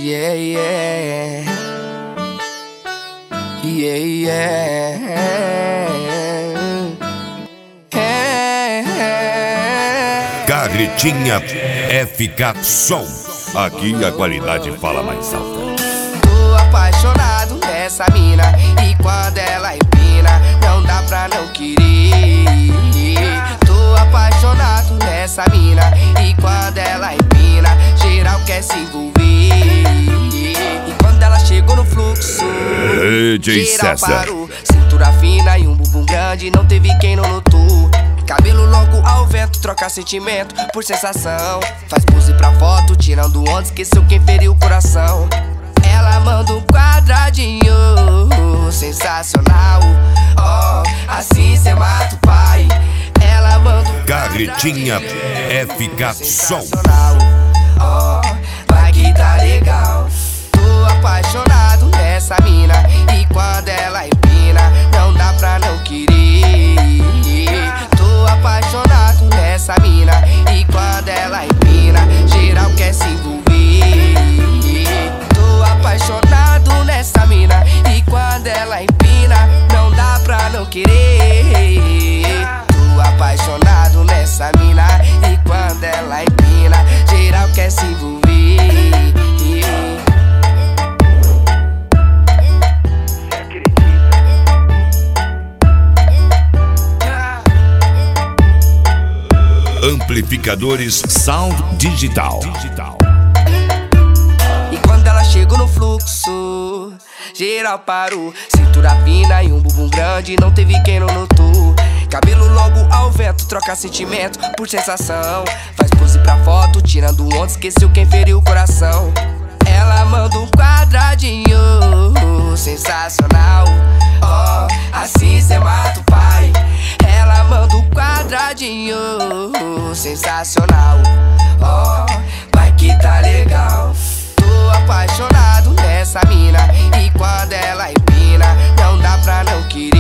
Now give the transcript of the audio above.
Yeah, yeah. Yeah, yeah. Carretinha FK Som. Aqui a qualidade fala mais alta. Tô apaixonado nessa mina, e quando ela empina, não dá pra não querer. Tô apaixonado nessa mina, e quando ela empina, geral quer se envolver. E quando ela chegou no fluxo, geral parou. Cintura fina e um bumbum grande, não teve quem não notou. Cabelo longo ao vento, troca sentimento por sensação. Faz pose pra foto, tirando onda, esqueceu quem feriu o coração. Ela manda um quadradinho, sensacional. Oh, assim cê mata o pai. Ela manda um Carretinha FK Som. Oh, vai que tá legal. Tô apaixonado nessa mina, e quando ela empina, não dá pra não querer. Tô apaixonado nessa mina, e quando ela empina, geral quer se envolver. Tô apaixonado nessa mina, e quando ela empina, não dá pra não querer. Tô apaixonado nessa mina, e quando ela empina, geral quer se envolver. Amplificadores Sound Digital. E quando ela chegou no fluxo, geral parou. Cintura fina e um bumbum grande, não teve quem não notou. Cabelo longo ao vento, troca sentimento por sensação. Faz pose pra foto, tirando onda, esqueceu quem feriu o coração. Ela manda um quadradinho, sensacional. Oh, assim cê mata o pai. Ela manda um quadradinho, sensacional. Oh, vai que tá legal. Tô apaixonado nessa mina, e quando ela empina, não dá pra não querer.